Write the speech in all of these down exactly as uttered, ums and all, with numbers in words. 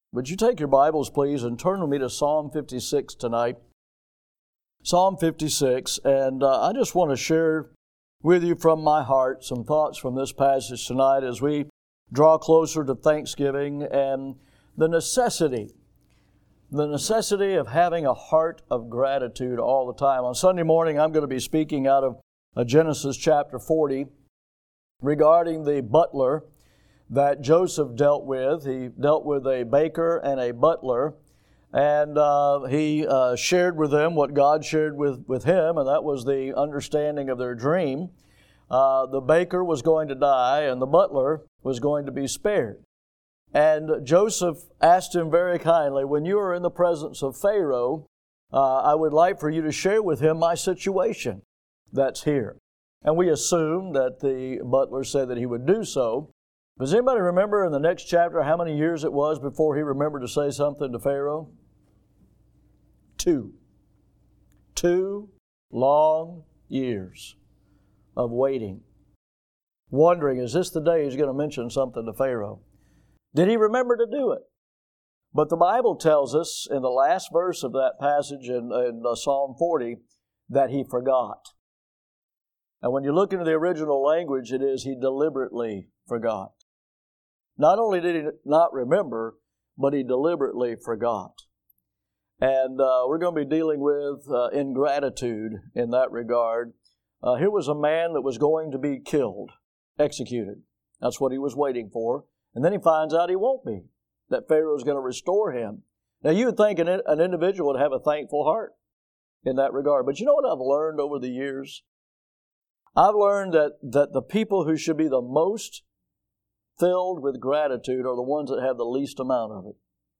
Would you take your Bibles, please, and turn with me to Psalm fifty-six tonight? Psalm fifty-six, and uh, I just want to share with you from my heart some thoughts from this passage tonight as we draw closer to Thanksgiving and the necessity, the necessity of having a heart of gratitude all the time. On Sunday morning, I'm going to be speaking out of uh, Genesis chapter forty regarding the butler that Joseph dealt with. He dealt with a baker and a butler, and uh, he uh, shared with them what God shared with, with him, and that was the understanding of their dream. Uh, the baker was going to die, and the butler was going to be spared. And Joseph asked him very kindly, when you are in the presence of Pharaoh, uh, I would like for you to share with him my situation that's here. And we assume that the butler said that he would do so. Does anybody remember in the next chapter how many years it was before he remembered to say something to Pharaoh? Two. Two long years of waiting, wondering, is this the day he's going to mention something to Pharaoh? Did he remember to do it? But the Bible tells us in the last verse of that passage in, in uh, Psalm forty that he forgot. And when you look into the original language, it is he deliberately forgot. Not only did he not remember, but he deliberately forgot. And uh, we're going to be dealing with uh, ingratitude in that regard. Uh, here was a man that was going to be killed, executed. That's what he was waiting for. And then he finds out he won't be, that Pharaoh is going to restore him. Now you would think an, an individual would have a thankful heart in that regard. But you know what I've learned over the years? I've learned that, that the people who should be the most filled with gratitude are the ones that have the least amount of it.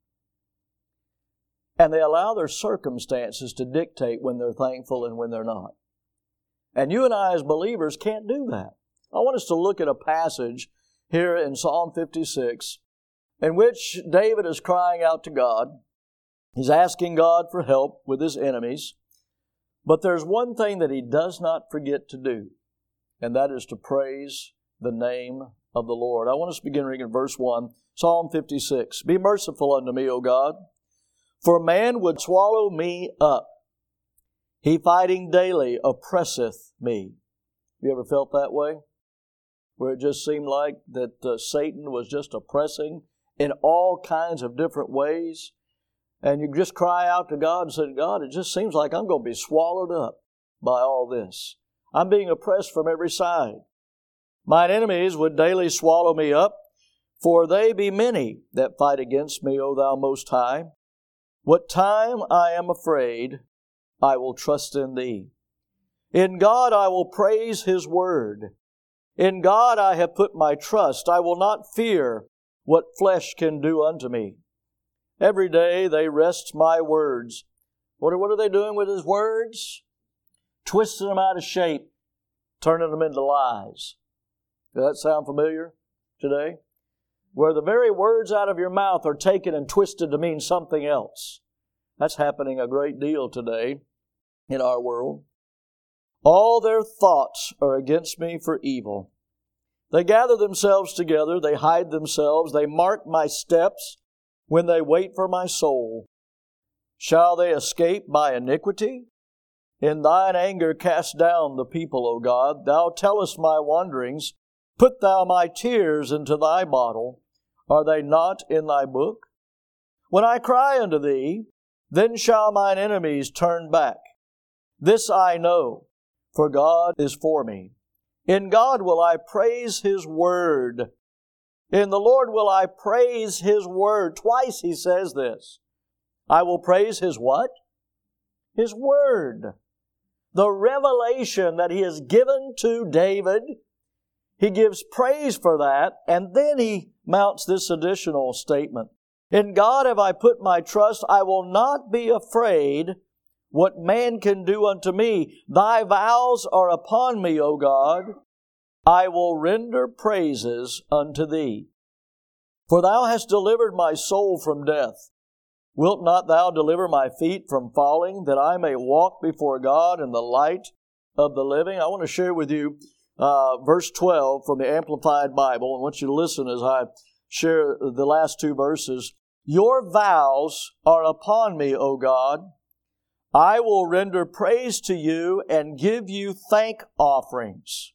And they allow their circumstances to dictate when they're thankful and when they're not. And you and I as believers can't do that. I want us to look at a passage here in Psalm fifty-six in which David is crying out to God. He's asking God for help with his enemies. But there's one thing that he does not forget to do, and that is to praise the name of the Lord. I want us to begin reading verse one, Psalm fifty-six. Be merciful unto me, O God, for man would swallow me up. He fighting daily oppresseth me. You ever felt that way? Where it just seemed like that uh, Satan was just oppressing in all kinds of different ways. And you just cry out to God and say, God, it just seems like I'm going to be swallowed up by all this. I'm being oppressed from every side. Mine enemies would daily swallow me up, for they be many that fight against me, O Thou Most High. What time I am afraid, I will trust in Thee. In God I will praise His word. In God I have put my trust. I will not fear what flesh can do unto me. Every day they wrest my words. What are, what are they doing with His words? Twisting them out of shape, turning them into lies. Does that sound familiar today? Where the very words out of your mouth are taken and twisted to mean something else. That's happening a great deal today in our world. All their thoughts are against me for evil. They gather themselves together, they hide themselves, they mark my steps when they wait for my soul. Shall they escape by iniquity? In Thine anger cast down the people, O God. Thou tellest my wanderings. Put Thou my tears into Thy bottle. Are they not in Thy book? When I cry unto Thee, then shall mine enemies turn back. This I know, for God is for me. In God will I praise His word. In the Lord will I praise His word. Twice He says this. I will praise His what? His word. The revelation that He has given to David. He gives praise for that, and then he mounts this additional statement. In God have I put my trust. I will not be afraid what man can do unto me. Thy vows are upon me, O God. I will render praises unto Thee. For Thou hast delivered my soul from death. Wilt not Thou deliver my feet from falling, that I may walk before God in the light of the living? I want to share with you uh, verse twelve from the Amplified Bible. I want you to listen as I share the last two verses. Your vows are upon me, O God. I will render praise to you and give you thank offerings.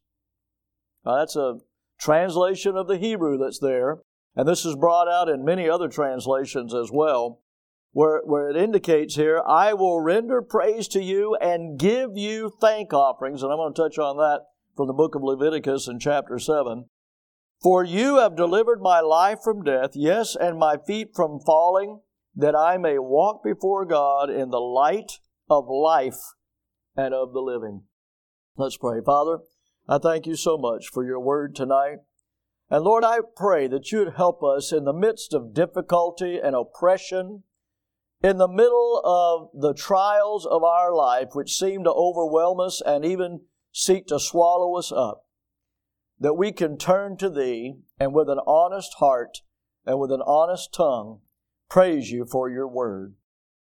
Now, that's a translation of the Hebrew that's there, and this is brought out in many other translations as well, where, where it indicates here, I will render praise to you and give you thank offerings, and I'm going to touch on that from the book of Leviticus in chapter seven. For you have delivered my life from death, yes, and my feet from falling, that I may walk before God in the light of life and of the living. Let's pray. Father, I thank you so much for your word tonight. And Lord, I pray that you would help us in the midst of difficulty and oppression, in the middle of the trials of our life, which seem to overwhelm us and even seek to swallow us up, that we can turn to Thee and with an honest heart and with an honest tongue praise you for your word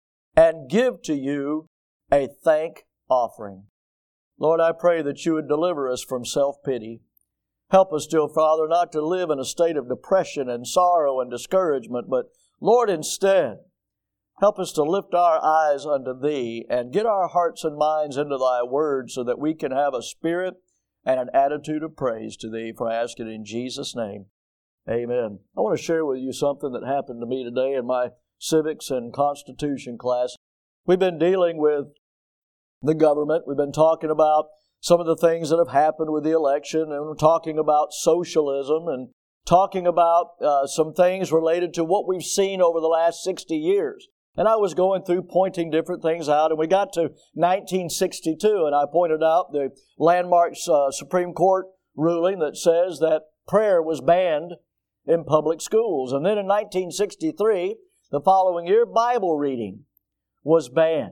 and give to you a thank offering. Lord, I pray that you would deliver us from self-pity. Help us, dear Father, not to live in a state of depression and sorrow and discouragement, but Lord, instead, help us to lift our eyes unto Thee and get our hearts and minds into Thy word so that we can have a spirit and an attitude of praise to Thee, for I ask it in Jesus' name. Amen. I want to share with you something that happened to me today in my civics and constitution class. We've been dealing with the government. We've been talking about some of the things that have happened with the election, and we're talking about socialism and talking about uh, some things related to what we've seen over the last sixty years. And I was going through pointing different things out, and we got to nineteen sixty-two, and I pointed out the landmark uh, Supreme Court ruling that says that prayer was banned in public schools. And then in nineteen sixty-three, the following year, Bible reading was banned.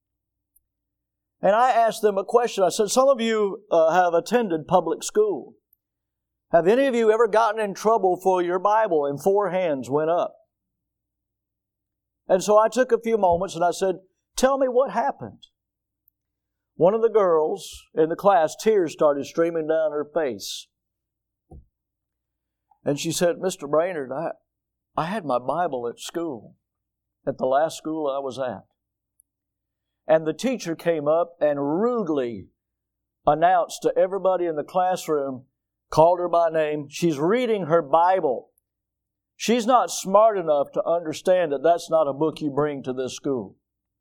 And I asked them a question. I said, some of you uh, have attended public school. Have any of you ever gotten in trouble for your Bible? And four hands went up. And so I took a few moments and I said, tell me what happened. One of the girls in the class, tears started streaming down her face. And she said, Mister Brainerd, I, I had my Bible at school, at the last school I was at. And the teacher came up and rudely announced to everybody in the classroom, called her by name, she's reading her Bible. She's not smart enough to understand that that's not a book you bring to this school.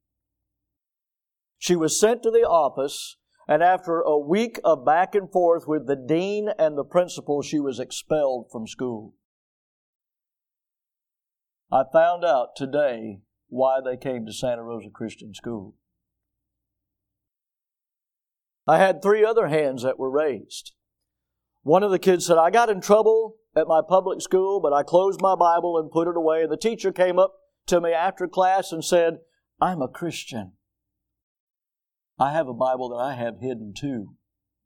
She was sent to the office, and after a week of back and forth with the dean and the principal, she was expelled from school. I found out today why they came to Santa Rosa Christian School. I had three other hands that were raised. One of the kids said, I got in trouble at my public school, but I closed my Bible and put it away. And the teacher came up to me after class and said, I'm a Christian. I have a Bible that I have hidden too.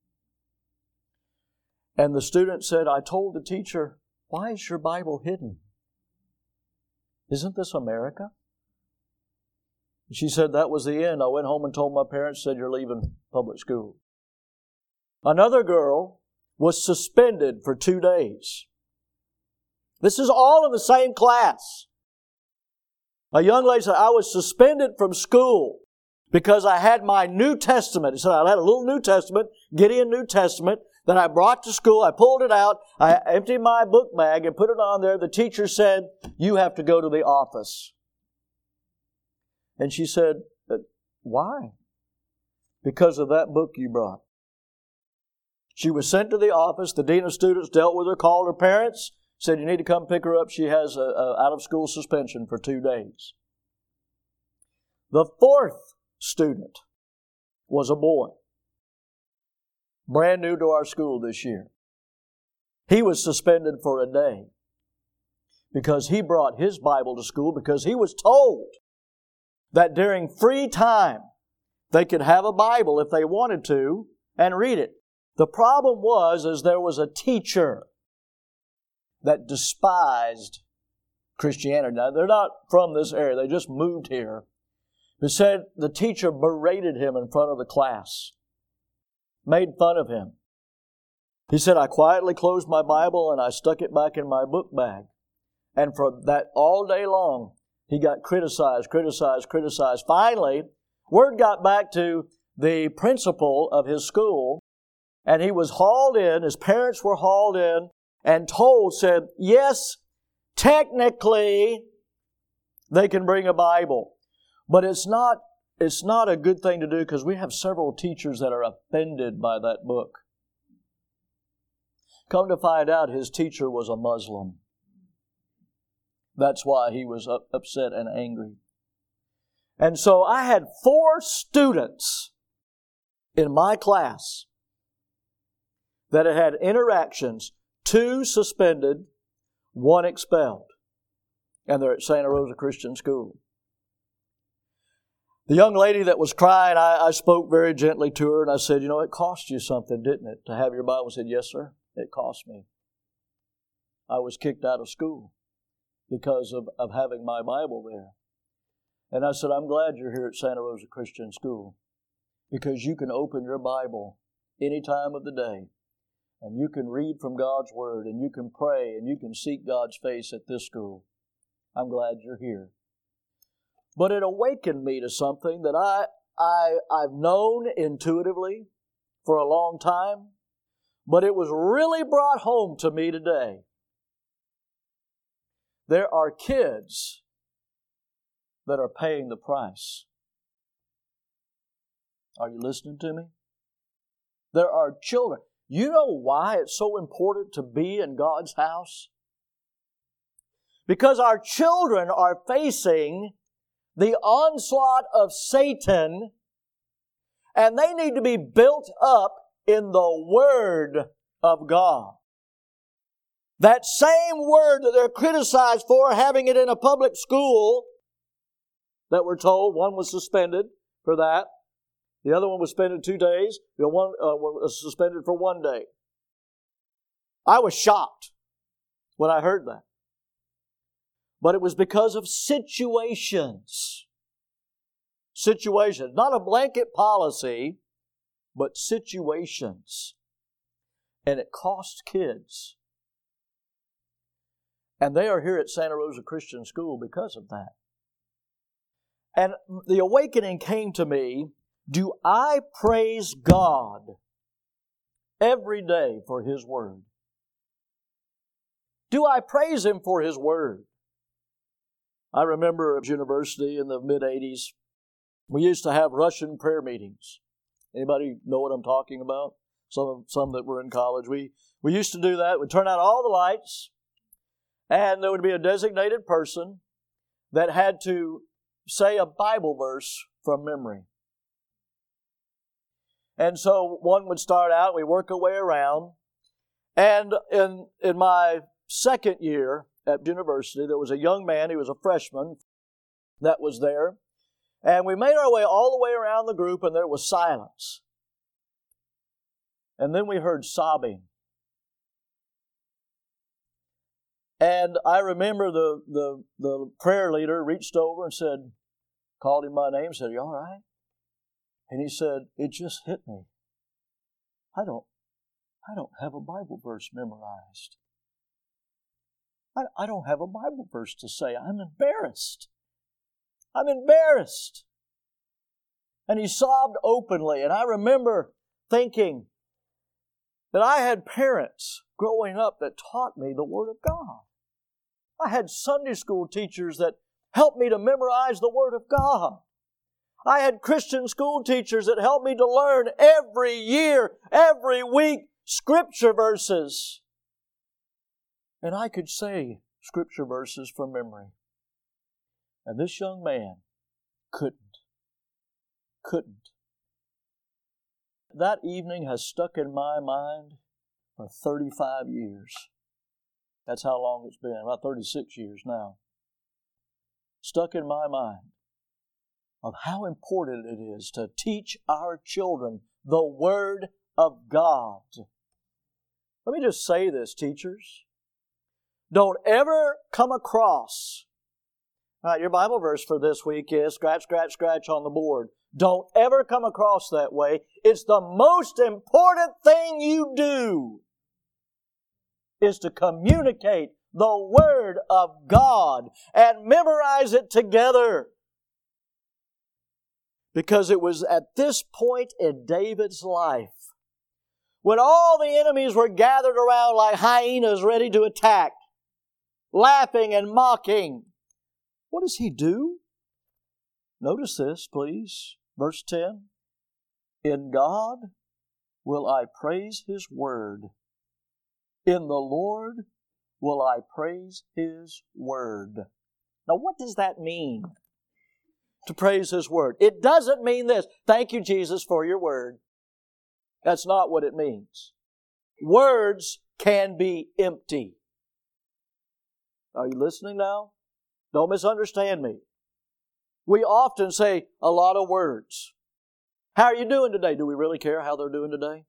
And the student said, I told the teacher, why is your Bible hidden? Isn't this America? She said that was the end. I went home and told my parents, said, you're leaving public school. Another girl was suspended for two days. This is all in the same class. A young lady said, I was suspended from school because I had my New Testament. He said, I had a little New Testament, Gideon New Testament, that I brought to school. I pulled it out. I emptied my book bag and put it on there. The teacher said, you have to go to the office. And she said, why? Because of that book you brought. She was sent to the office. The dean of students dealt with her, called her parents, said, you need to come pick her up. She has a, a out-of-school suspension for two days. The fourth student was a boy, brand new to our school this year. He was suspended for a day because he brought his Bible to school because he was told that during free time they could have a Bible if they wanted to and read it. The problem was is there was a teacher that despised Christianity. Now, they're not from this area. They just moved here. But said the teacher berated him in front of the class, made fun of him. He said, I quietly closed my Bible and I stuck it back in my book bag. And for that all day long, He got criticized, criticized, criticized. Finally, word got back to the principal of his school, and he was hauled in, his parents were hauled in, and told, said, yes, technically, they can bring a Bible. But it's not, it's not a good thing to do because we have several teachers that are offended by that book. Come to find out, his teacher was a Muslim. That's why he was upset and angry. And so I had four students in my class that had had interactions, two suspended, one expelled. And they're at Santa Rosa Christian School. The young lady that was crying, I, I spoke very gently to her and I said, you know, it cost you something, didn't it, to have your Bible? She said, yes, sir, it cost me. I was kicked out of school because of, of having my Bible there. And I said, I'm glad you're here at Santa Rosa Christian School because you can open your Bible any time of the day and you can read from God's Word and you can pray and you can seek God's face at this school. I'm glad you're here. But it awakened me to something that I, I, I've known intuitively for a long time, but it was really brought home to me today. There are kids that are paying the price. Are you listening to me? There are children. You know why it's so important to be in God's house? Because our children are facing the onslaught of Satan, and they need to be built up in the Word of God. That same Word that they're criticized for, having it in a public school, that we're told, one was suspended for that. The other one was suspended two days. The one uh, was suspended for one day. I was shocked when I heard that. But it was because of situations. Situations. Not a blanket policy, but situations. And it cost kids. And they are here at Santa Rosa Christian School because of that. And the awakening came to me, do I praise God every day for His Word? Do I praise Him for His Word? I remember at university in the mid-eighties, we used to have Russian prayer meetings. Anybody know what I'm talking about? Some some that were in college. We, we used to do that. We'd turn out all the lights, and there would be a designated person that had to say a Bible verse from memory. And so one would start out, we work our way around, and in in my second year at university, there was a young man, he was a freshman, that was there. And we made our way all the way around the group, and there was silence. And then we heard sobbing. And I remember the, the, the prayer leader reached over and said, called him by name, said, "Are you all right?" And he said, "It just hit me. I don't, I don't have a Bible verse memorized. I don't have a Bible verse to say. I'm embarrassed. I'm embarrassed." And he sobbed openly. And I remember thinking that I had parents growing up that taught me the Word of God. I had Sunday school teachers that helped me to memorize the Word of God. I had Christian school teachers that helped me to learn every year, every week, Scripture verses. And I could say Scripture verses from memory. And this young man couldn't. Couldn't. That evening has stuck in my mind for thirty-five years. That's how long it's been, about thirty-six years now. Stuck in my mind of how important it is to teach our children the Word of God. Let me just say this, teachers. Don't ever come across, all right, your Bible verse for this week is scratch, scratch, scratch on the board. Don't ever come across that way. It's the most important thing you do is to communicate the Word of God and memorize it together. Because it was at this point in David's life, when all the enemies were gathered around like hyenas ready to attack, laughing and mocking, what does he do? Notice this, please. Verse ten. In God will I praise His Word. In the Lord will I praise His Word. Now, what does that mean? To praise His Word. It doesn't mean this. Thank you, Jesus, for your Word. That's not what it means. Words can be empty. Are you listening now? Don't misunderstand me. We often say a lot of words. How are you doing today? Do we really care how they're doing today?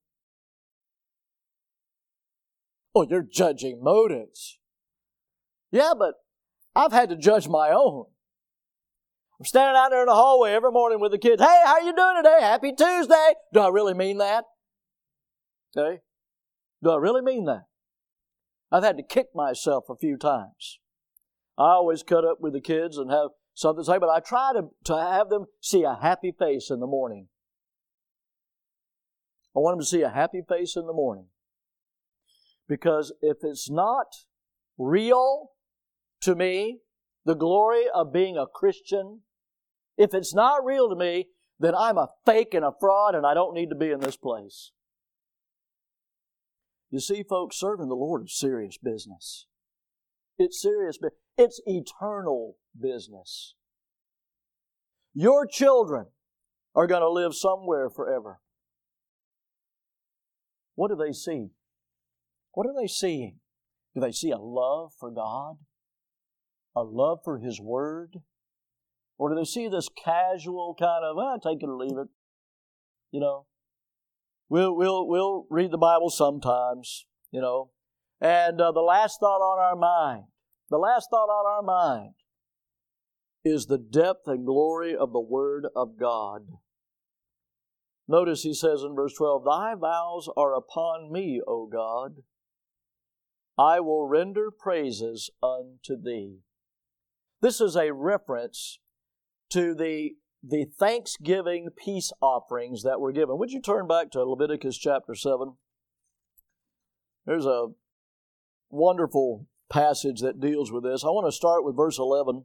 Oh, you're judging motives. Yeah, but I've had to judge my own. I'm standing out there in the hallway every morning with the kids. Hey, how are you doing today? Happy Tuesday. Do I really mean that? Okay. Do I really mean that? I've had to kick myself a few times. I always cut up with the kids and have something to say, but I try to, to have them see a happy face in the morning. I want them to see a happy face in the morning. Because if it's not real to me, the glory of being a Christian, if it's not real to me, then I'm a fake and a fraud and I don't need to be in this place. You see, folks, serving the Lord is serious business. It's serious business. It's eternal business. Your children are going to live somewhere forever. What do they see? What are they seeing? Do they see a love for God? A love for His Word? Or do they see this casual kind of, well, take it or leave it? You know, we'll, we'll, we'll read the Bible sometimes, you know. And uh, the last thought on our mind, the last thought on our mind is the depth and glory of the Word of God. Notice he says in verse twelve, Thy vows are upon me, O God. I will render praises unto Thee. This is a reference to the, the Thanksgiving peace offerings that were given. Would you turn back to Leviticus chapter seven? There's a wonderful passage that deals with this. I want to start with verse eleven.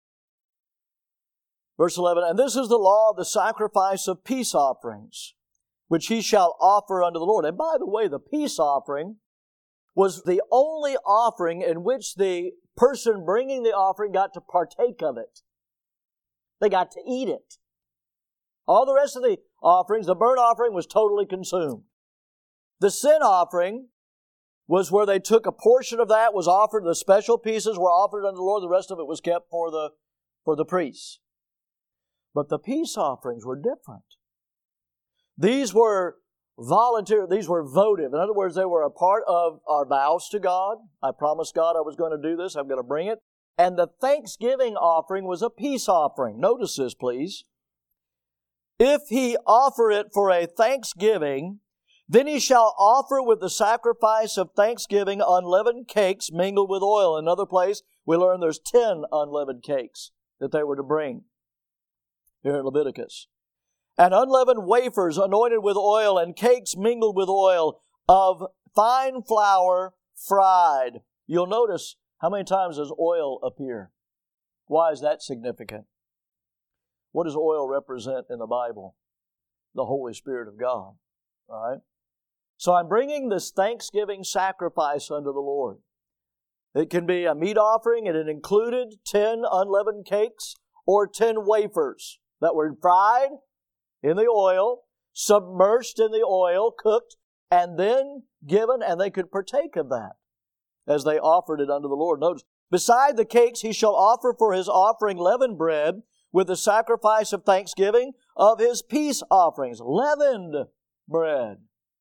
Verse eleven, And this is the law of the sacrifice of peace offerings, which he shall offer unto the Lord. And by the way, the peace offering was the only offering in which the person bringing the offering got to partake of it. They got to eat it. All the rest of the offerings, the burnt offering was totally consumed. The sin offering was where they took a portion of that, was offered, the special pieces were offered unto the Lord, the rest of it was kept for the, for the priests. But the peace offerings were different. These were voluntary, these were votive. In other words, they were a part of our vows to God. I promised God I was going to do this, I'm going to bring it. And the thanksgiving offering was a peace offering. Notice this, please. If he offer it for a thanksgiving, then he shall offer with the sacrifice of thanksgiving unleavened cakes mingled with oil. In another place, we learn there's ten unleavened cakes that they were to bring here in Leviticus. And unleavened wafers anointed with oil, and cakes mingled with oil of fine flour fried. You'll notice how many times does oil appear? Why is that significant? What does oil represent in the Bible? The Holy Spirit of God. All right? So I'm bringing this thanksgiving sacrifice unto the Lord. It can be a meat offering, and it included ten unleavened cakes or ten wafers that were fried in the oil, submerged in the oil, cooked, and then given, and they could partake of that as they offered it unto the Lord. Notice, beside the cakes he shall offer for his offering leavened bread with the sacrifice of thanksgiving of his peace offerings. Leavened bread.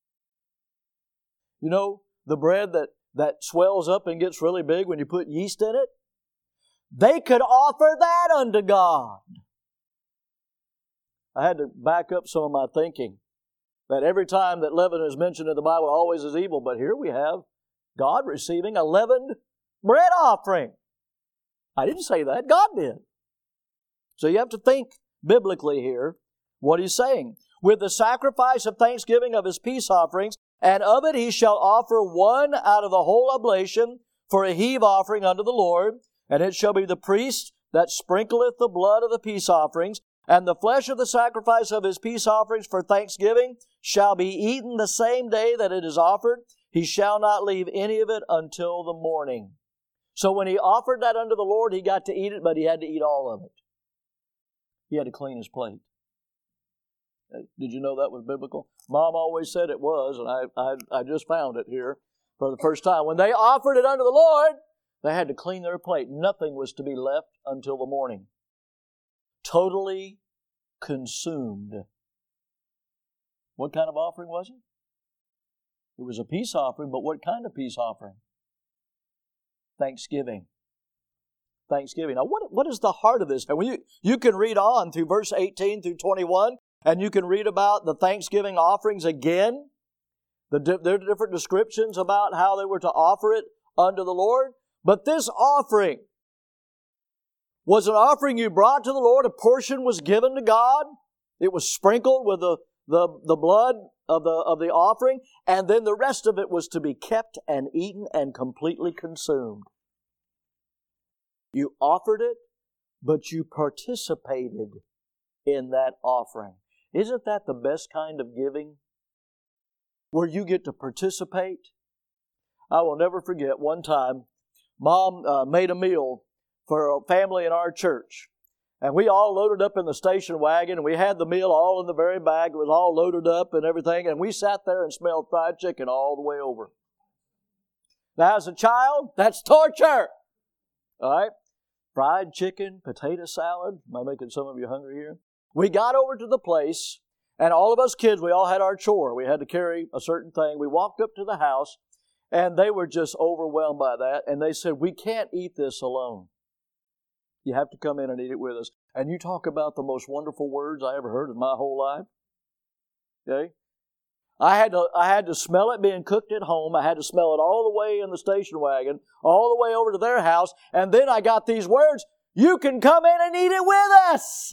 You know, the bread that, that swells up and gets really big when you put yeast in it? They could offer that unto God. I had to back up some of my thinking. That every time that leaven is mentioned in the Bible, always is evil. But here we have God receiving a leavened bread offering. I didn't say that. God did. So you have to think biblically here what He's saying. With the sacrifice of thanksgiving of His peace offerings, and of it He shall offer one out of the whole oblation for a heave offering unto the Lord, and it shall be the priest that sprinkleth the blood of the peace offerings, and the flesh of the sacrifice of His peace offerings for thanksgiving shall be eaten the same day that it is offered. He shall not leave any of it until the morning. So when He offered that unto the Lord, He got to eat it, but He had to eat all of it. He had to clean His plate. Did you know that was biblical? Mom always said it was, and I, I, I just found it here for the first time. When they offered it unto the Lord, they had to clean their plate. Nothing was to be left until the morning. Totally consumed. What kind of offering was it? It was a peace offering, but what kind of peace offering? Thanksgiving. Thanksgiving. Now, what, what is the heart of this? And when you, you can read on through verse eighteen through twenty-one, and you can read about the Thanksgiving offerings again. The, there are different descriptions about how they were to offer it unto the Lord. But this offering was an offering you brought to the Lord. A portion was given to God. It was sprinkled with the, the, the blood of the, of the offering. And then the rest of it was to be kept and eaten and completely consumed. You offered it, but you participated in that offering. Isn't that the best kind of giving? Where you get to participate? I will never forget one time, Mom uh, made a meal for a family in our church. And we all loaded up in the station wagon, and we had the meal all in the very bag. It was all loaded up and everything, and we sat there and smelled fried chicken all the way over. Now, as a child, that's torture! All right? Fried chicken, potato salad. Am I making some of you hungry here? We got over to the place, and all of us kids, we all had our chore. We had to carry a certain thing. We walked up to the house, and they were just overwhelmed by that, and they said, we can't eat this alone. You have to come in and eat it with us. And you talk about the most wonderful words I ever heard in my whole life. Okay? I had to, I had to smell it being cooked at home. I had to smell it all the way in the station wagon, all the way over to their house, and then I got these words, you can come in and eat it with us.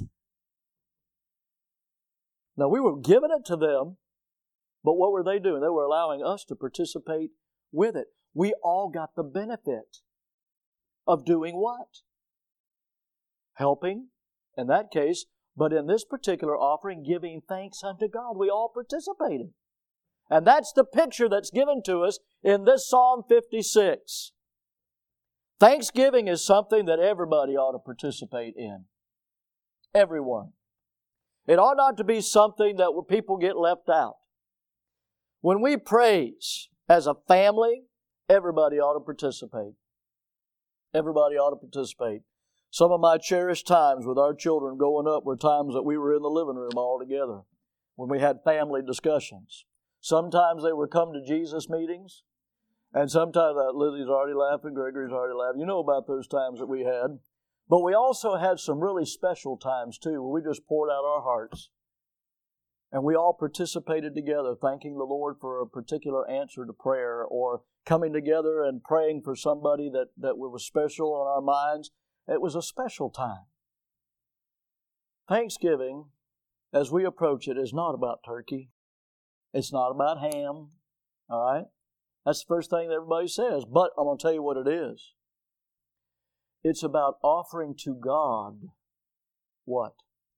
Now, we were giving it to them, but what were they doing? They were allowing us to participate with it. We all got the benefit of doing what? Helping, in that case, but in this particular offering, giving thanks unto God. We all participated. And that's the picture that's given to us in this Psalm fifty-six. Thanksgiving is something that everybody ought to participate in. Everyone. It ought not to be something that people get left out. When we praise as a family, everybody ought to participate. Everybody ought to participate. Some of my cherished times with our children growing up were times that we were in the living room all together when we had family discussions. Sometimes they were come to Jesus meetings, and sometimes uh, Lizzie's already laughing, Gregory's already laughing. You know about those times that we had. But we also had some really special times too, where we just poured out our hearts. And we all participated together, thanking the Lord for a particular answer to prayer, or coming together and praying for somebody that, that was special on our minds. It was a special time. Thanksgiving, as we approach it, is not about turkey. It's not about ham. All right? That's the first thing that everybody says. But I'm going to tell you what it is. It's about offering to God what?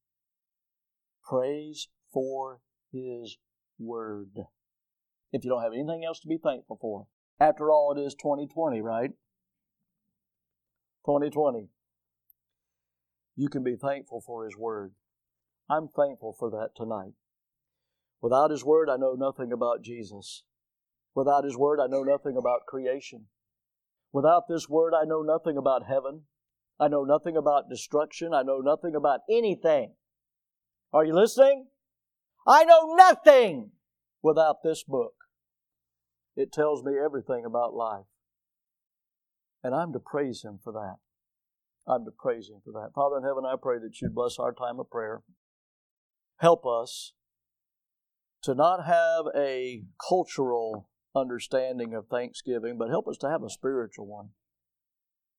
Praise for His Word. If you don't have anything else to be thankful for. After all, it is twenty twenty, right? twenty twenty. You can be thankful for His Word. I'm thankful for that tonight. Without His Word, I know nothing about Jesus. Without His Word, I know nothing about creation. Without this Word, I know nothing about heaven. I know nothing about destruction. I know nothing about anything. Are you listening? I know nothing without this book. It tells me everything about life. And I'm to praise Him for that. I'm to praise Him for that. Father in heaven, I pray that You'd bless our time of prayer. Help us to not have a cultural understanding of Thanksgiving, but help us to have a spiritual one.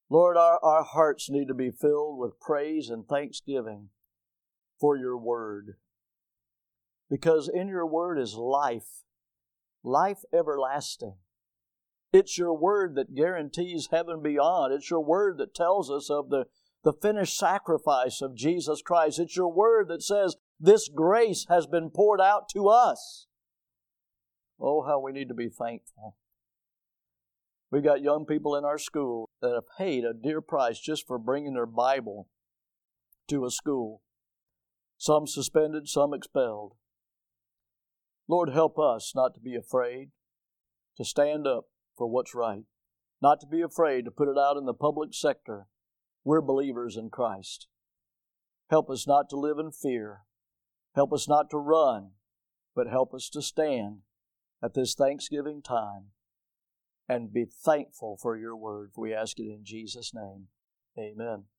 Lord, our, our hearts need to be filled with praise and thanksgiving for your word. Because in your word is life, life everlasting. It's your word that guarantees heaven beyond. It's your word that tells us of the, the finished sacrifice of Jesus Christ. It's your word that says this grace has been poured out to us. Oh, how we need to be thankful. We've got young people in our school that have paid a dear price just for bringing their Bible to a school. Some suspended, some expelled. Lord, help us not to be afraid to stand up for what's right, not to be afraid to put it out in the public sector. We're believers in Christ. Help us not to live in fear. Help us not to run, but help us to stand at this Thanksgiving time and be thankful for your word. We ask it in Jesus' name. Amen.